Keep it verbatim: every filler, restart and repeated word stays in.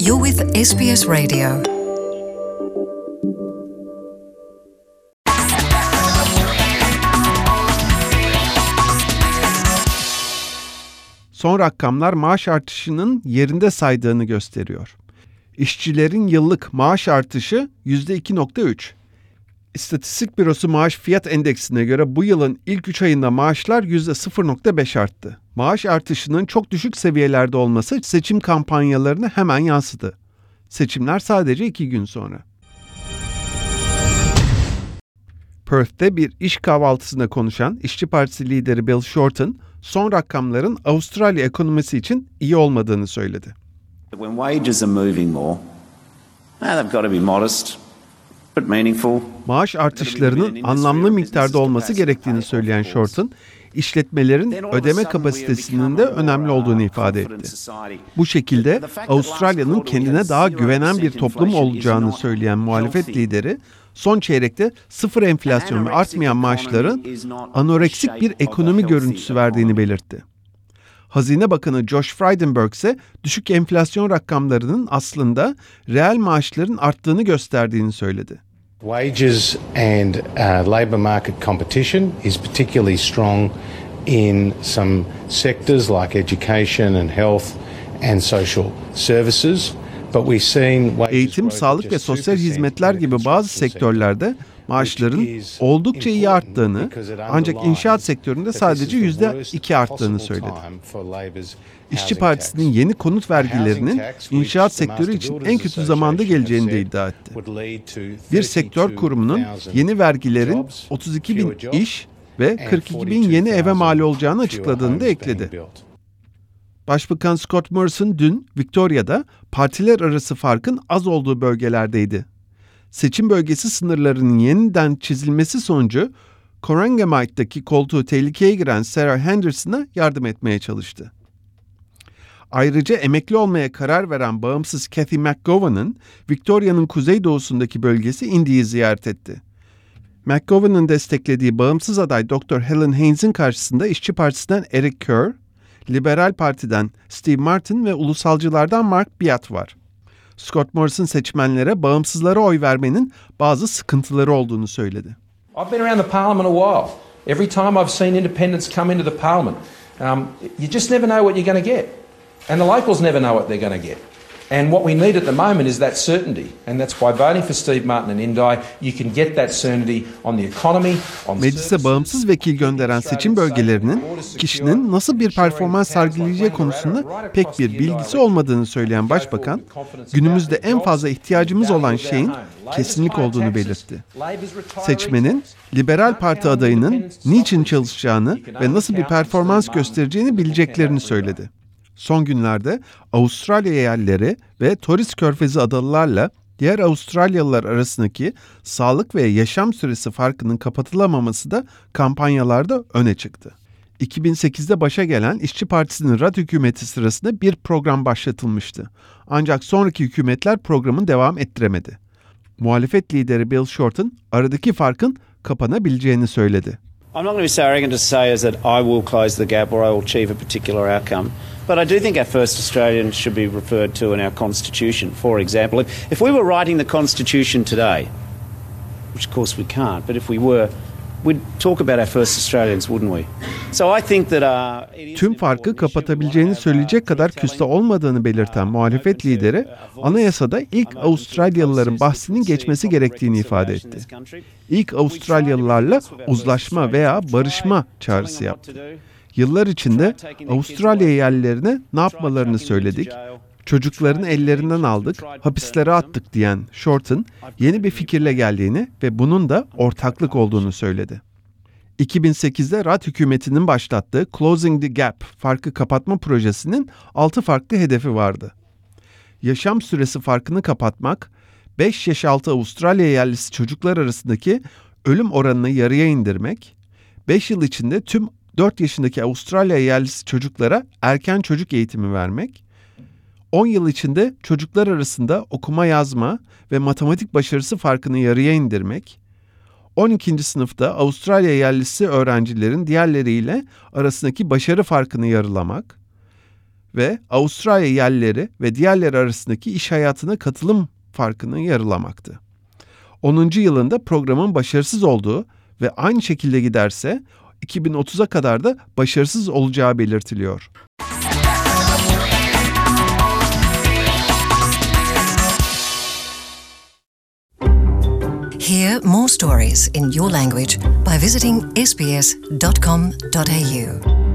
You're with S B S Radio. Son rakamlar maaş artışının yerinde saydığını gösteriyor. İşçilerin yıllık maaş artışı yüzde iki virgül üç. İstatistik Bürosu Maaş Fiyat Endeksine göre bu yılın ilk üç ayında maaşlar yüzde sıfır virgül beş arttı. Maaş artışının çok düşük seviyelerde olması seçim kampanyalarına hemen yansıdı. Seçimler sadece iki gün sonra. Perth'te bir iş kahvaltısında konuşan İşçi Partisi lideri Bill Shorten, son rakamların Avustralya ekonomisi için iyi olmadığını söyledi. When wages are moving more, they've got to be modest but meaningful. Maaş artışlarının anlamlı miktarda olması gerektiğini söyleyen Shorten, işletmelerin ödeme kapasitesinin de önemli olduğunu ifade etti. Bu şekilde Avustralya'nın kendine daha güvenen bir toplum olacağını söyleyen muhalefet lideri, son çeyrekte sıfır enflasyon ve artmayan maaşların anoreksik bir ekonomi görüntüsü verdiğini belirtti. Hazine Bakanı Josh Frydenberg ise düşük enflasyon rakamlarının aslında reel maaşların arttığını gösterdiğini söyledi. Wages and uh, labour market competition is particularly strong in some sectors like education and health and social services. But we've seen Eğitim, sağlık ve sosyal hizmetler gibi bazı sektörlerde maaşların oldukça iyi arttığını, ancak inşaat sektöründe sadece yüzde iki arttığını söyledi. İşçi Partisi'nin yeni konut vergilerinin inşaat sektörü için en kötü zamanda geleceğini de iddia etti. Bir sektör kurumunun yeni vergilerin otuz iki bin iş ve kırk iki bin yeni eve mal olacağını açıkladığını da ekledi. Başbakan Scott Morrison dün Victoria'da partiler arası farkın az olduğu bölgelerdeydi. Seçim bölgesi sınırlarının yeniden çizilmesi sonucu Corangamite'daki koltuğu tehlikeye giren Sarah Henderson'a yardım etmeye çalıştı. Ayrıca emekli olmaya karar veren bağımsız Cathy McGovern'ın Victoria'nın kuzeydoğusundaki bölgesi Indy'yi ziyaret etti. McGovern'ın desteklediği bağımsız aday doktor Helen Haynes'in karşısında İşçi Partisi'nden Eric Kerr, Liberal Parti'den Steve Martin ve ulusalcılardan Mark Biat var. Scott Morrison seçmenlere bağımsızlara oy vermenin bazı sıkıntıları olduğunu söyledi. I've been around the parliament a while. Every time I've seen independents come into the parliament, um, you just never know what you're going to get. And the locals never know what they're going to get. And what we need at the moment is that certainty. And that's why voting for Steve Martin and Indi, you can get that certainty on the economy, on the Meclise bağımsız vekil gönderen seçim bölgelerinin kişinin nasıl bir performans sergileyeceği konusunda pek bir bilgisi olmadığını söyleyen Başbakan, günümüzde en fazla ihtiyacımız olan şeyin kesinlik olduğunu belirtti. Seçmenin Liberal Parti adayının niçin çalışacağını ve nasıl bir performans göstereceğini bileceklerini söyledi. Son günlerde Avustralya yerlileri ve Torres Körfezi adalılarla diğer Avustralyalılar arasındaki sağlık ve yaşam süresi farkının kapatılamaması da kampanyalarda öne çıktı. iki bin sekizde başa gelen İşçi Partisi'nin Rudd hükümeti sırasında bir program başlatılmıştı. Ancak sonraki hükümetler programın devam ettiremedi. Muhalefet lideri Bill Shorten aradaki farkın kapanabileceğini söyledi. I'm not going to be so arrogant to say as that I will close the gap or I will achieve a particular outcome. But I do think our first Australians should be referred to in our Constitution. For example, if, if we were writing the Constitution today, which of course we can't, but if we were, we'd talk about our first Australians, wouldn't we? So I think that uh, tüm farkı kapatabileceğini söyleyecek kadar küste olmadığını belirten muhalefet lideri, anayasada ilk Avustralyalıların bahsinin geçmesi gerektiğini ifade etti. İlk Avustralyalılarla uzlaşma veya barışma çağrısı yaptı. Yıllar içinde Avustralya yerlilerine ne yapmalarını söyledik, çocuklarını ellerinden aldık, hapislere attık diyen Shorten, yeni bir fikirle geldiğini ve bunun da ortaklık olduğunu söyledi. iki bin sekizde Rudd hükümetinin başlattığı Closing the Gap, farkı kapatma projesinin altı farklı hedefi vardı. Yaşam süresi farkını kapatmak, beş yaş altı Avustralya yerlisi çocuklar arasındaki ölüm oranını yarıya indirmek, beş yıl içinde tüm dört yaşındaki Avustralya yerlisi çocuklara erken çocuk eğitimi vermek, on yıl içinde çocuklar arasında okuma yazma ve matematik başarısı farkını yarıya indirmek, on ikinci sınıfta Avustralya yerlisi öğrencilerin diğerleriyle arasındaki başarı farkını yarılamak ve Avustralya yerlileri ve diğerleri arasındaki iş hayatına katılım farkını yarılamaktı. onuncu yılında programın başarısız olduğu ve aynı şekilde giderse iki bin otuza kadar da başarısız olacağı belirtiliyor. Hear more stories in your language by visiting s b s dot com dot a u.